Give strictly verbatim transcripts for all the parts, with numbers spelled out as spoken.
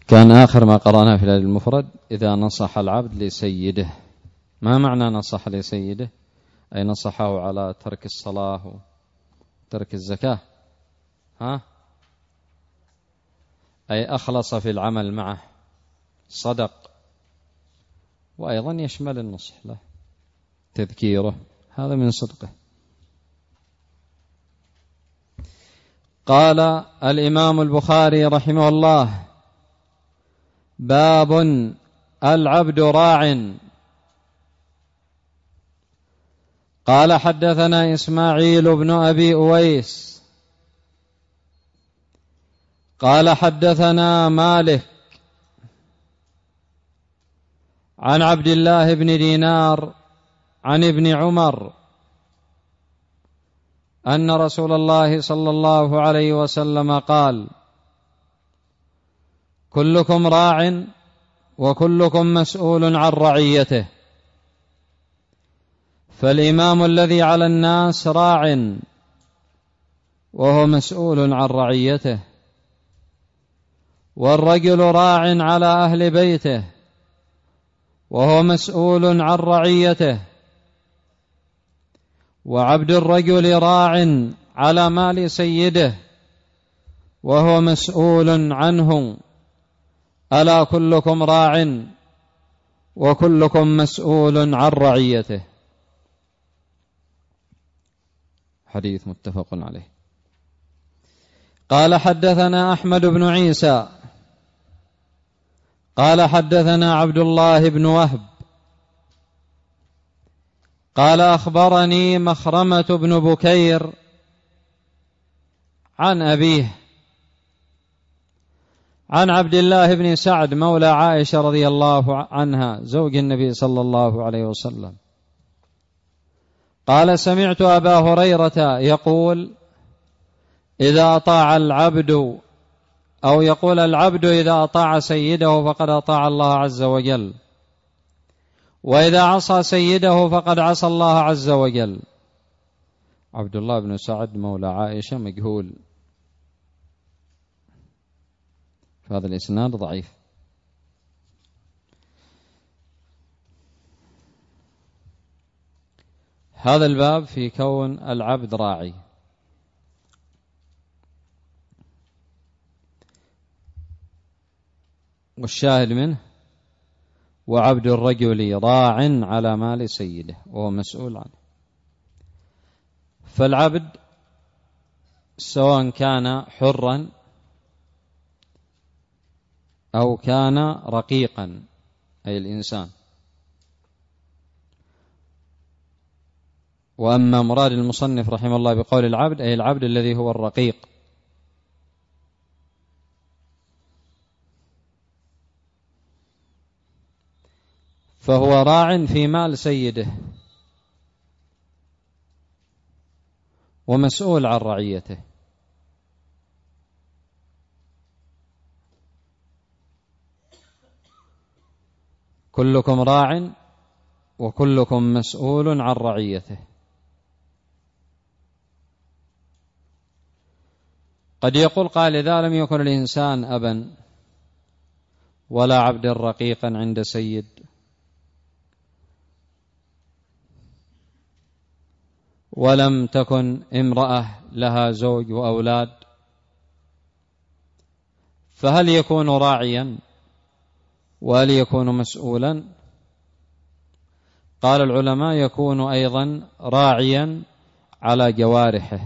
كان آخر ما قرأناه في الأدب المفرد إذا نصح العبد لسيده. ما معنى نصح لسيده؟ أي نصحه على ترك الصلاة وترك الزكاة، ها؟ أي أخلص في العمل معه، صدق. وأيضا يشمل النصح له تذكيره، هذا من صدقه. قال الإمام البخاري رحمه الله: باب العبد راع. قال حدثنا إسماعيل بن أبي أويس قال حدثنا مالك عن عبد الله بن دينار عن ابن عمر أن رسول الله صلى الله عليه وسلم قال: كلكم راع وكلكم مسؤول عن رعيته، فالإمام الذي على الناس راع وهو مسؤول عن رعيته، والرجل راع على أهل بيته وهو مسؤول عن رعيته، وعبد الرجل راع على مال سيده وهو مسؤول عنه، ألا كلكم راع وكلكم مسؤول عن رعيته. حديث متفق عليه. قال حدثنا أحمد بن عيسى قال حدثنا عبد الله بن وهب قال أخبرني مخرمة بن بكير عن أبيه عن عبد الله بن سعد مولى عائشة رضي الله عنها زوج النبي صلى الله عليه وسلم قال: سمعت أبا هريرة يقول: إذا أطاع العبد، أو يقول العبد إذا أطاع سيده فقد أطاع الله عز وجل، وإذا عصى سيده فقد عصى الله عز وجل. عبد الله بن سعد مولى عائشة مجهول، هذا الإسناد ضعيف. هذا الباب في كون العبد راعي. والشاهد منه: وعبد الرجل راع على مال سيده وهو مسؤول عنه. فالعبد سواء كان حرا أو كان رقيقا، أي الإنسان. وأما مراد المصنف رحمه الله بقول العبد أي العبد الذي هو الرقيق، فهو راع في مال سيده ومسؤول عن رعيته. كلكم راع وكلكم مسؤول عن رعيته. قد يقول قال: إذا لم يكن الإنسان أبا ولا عبد رقيقا عند سيد، ولم تكن امرأة لها زوج وأولاد، فهل يكون راعيا وهل يكون مسؤولا؟ قال العلماء: يكون أيضا راعيا على جوارحه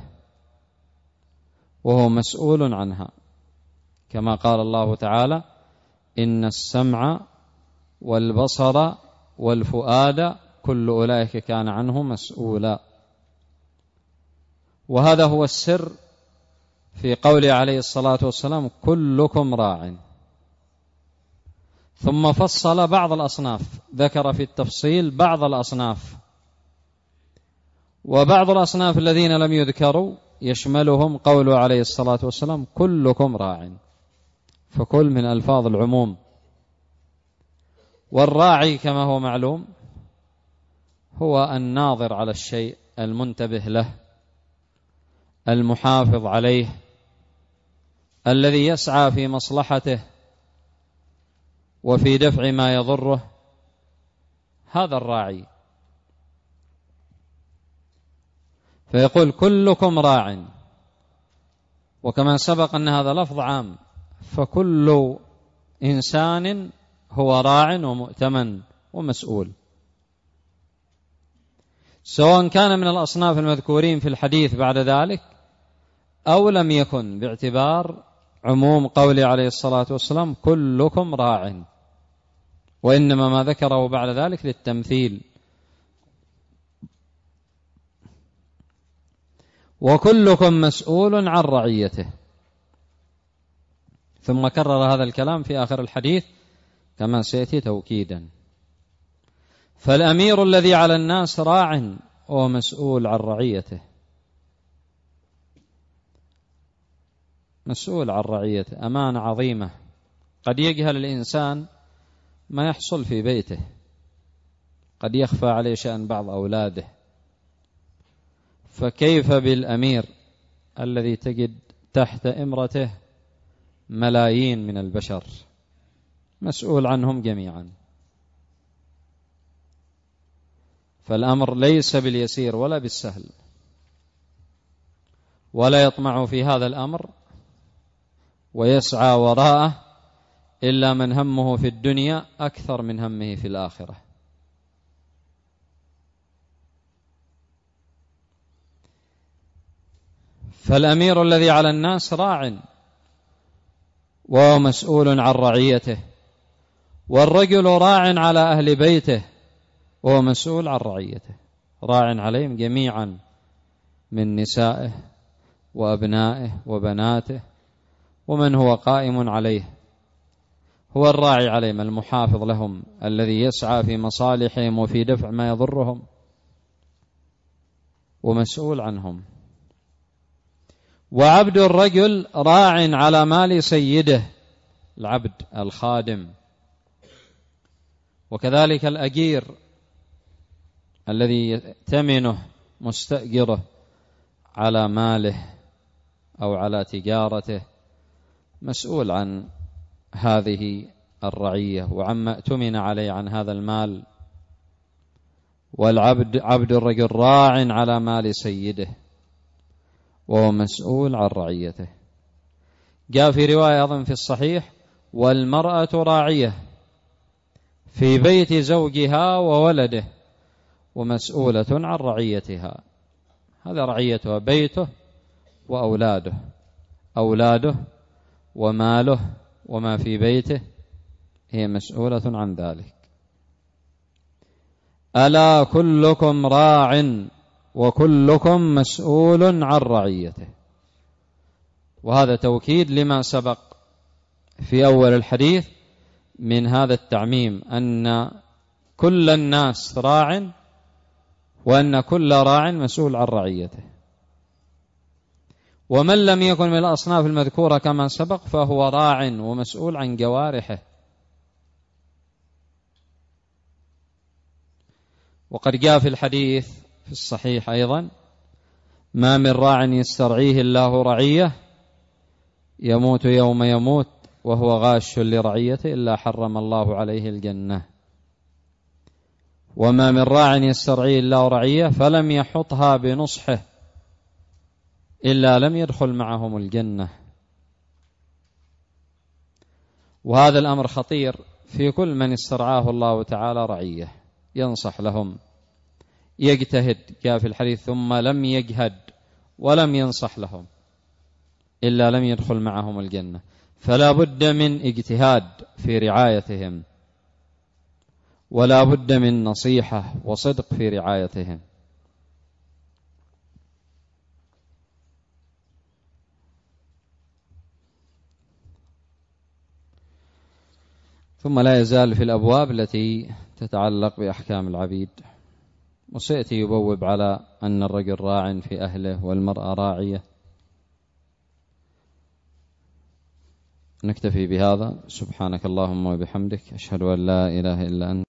وهو مسؤول عنها، كما قال الله تعالى: إن السمع والبصر والفؤاد كل أولئك كان عنه مسؤولا. وهذا هو السر في قوله عليه الصلاة والسلام: كلكم راع. ثم فصل بعض الأصناف، ذكر في التفصيل بعض الأصناف، وبعض الأصناف الذين لم يذكروا يشملهم قوله عليه الصلاة والسلام: كلكم راع، فكل من ألفاظ العموم. والراعي كما هو معلوم هو الناظر على الشيء، المنتبه له، المحافظ عليه، الذي يسعى في مصلحته وفي دفع ما يضره، هذا الراعي. فيقول كلكم راع، وكما سبق أن هذا لفظ عام، فكل إنسان هو راع ومؤتمن ومسؤول، سواء كان من الأصناف المذكورين في الحديث بعد ذلك أو لم يكن، باعتبار عموم قوله عليه الصلاة والسلام كلكم راع، وإنما ما ذكره بعد ذلك للتمثيل. وكلكم مسؤول عن رعيته، ثم كرر هذا الكلام في آخر الحديث كما سيأتي توكيدا. فالأمير الذي على الناس راع ومسؤول عن رعيته، مسؤول عن رعيته، أمانة عظيمة. قد يجهل الإنسان ما يحصل في بيته، قد يخفى عليه شأن بعض أولاده، فكيف بالأمير الذي تجد تحت إمرته ملايين من البشر، مسؤول عنهم جميعا. فالأمر ليس باليسير ولا بالسهل، ولا يطمع في هذا الأمر ويسعى وراءه إلا من همه في الدنيا أكثر من همه في الآخرة. فالأمير الذي على الناس راع وهو مسؤول عن رعيته، والرجل راع على أهل بيته وهو مسؤول عن رعيته، راع عليهم جميعا من نسائه وأبنائه وبناته ومن هو قائم عليه، هو الراعي عليهم، المحافظ لهم، الذي يسعى في مصالحهم وفي دفع ما يضرهم، ومسؤول عنهم. وعبد الرجل راع على مال سيده، العبد الخادم، وكذلك الأجير الذي يأتمنه مستأجره على ماله أو على تجارته، مسؤول عن هذه الرعية وعما اؤتمن عليه عن هذا المال. والعبد عبد الرجل راع على مال سيده وهو مسؤول عن رعيته. جاء في رواية أيضا في الصحيح: والمرأة راعية في بيت زوجها وولده ومسؤولة عن رعيتها. هذا رعيتها بيته وأولاده، أولاده وماله وما في بيته، هي مسؤولة عن ذلك. ألا كلكم راع وكلكم مسؤول عن رعيته. وهذا توكيد لما سبق في أول الحديث من هذا التعميم، أن كل الناس راع وأن كل راع مسؤول عن رعيته. ومن لم يكن من الأصناف المذكورة كما سبق فهو راع ومسؤول عن جوارحه. وقد جاء في الحديث في الصحيح أيضا: ما من راع يسترعيه الله رعية يموت يوم يموت وهو غاش لرعيته إلا حرم الله عليه الجنة. وما من راع يسترعيه الله رعية فلم يحطها بنصحه إلا لم يدخل معهم الجنة. وهذا الأمر خطير في كل من استرعاه الله تعالى رعية، ينصح لهم، يجتهد. جاء في الحديث: ثم لم يجهد ولم ينصح لهم إلا لم يدخل معهم الجنة. فلا بد من اجتهاد في رعايتهم، ولا بد من نصيحة وصدق في رعايتهم. ثم لا يزال في الأبواب التي تتعلق بأحكام العبيد، وسيأتي يبوب على أن الرجل راع في أهله والمرأة راعية. نكتفي بهذا. سبحانك اللهم وبحمدك، أشهد أن لا إله إلا أنت.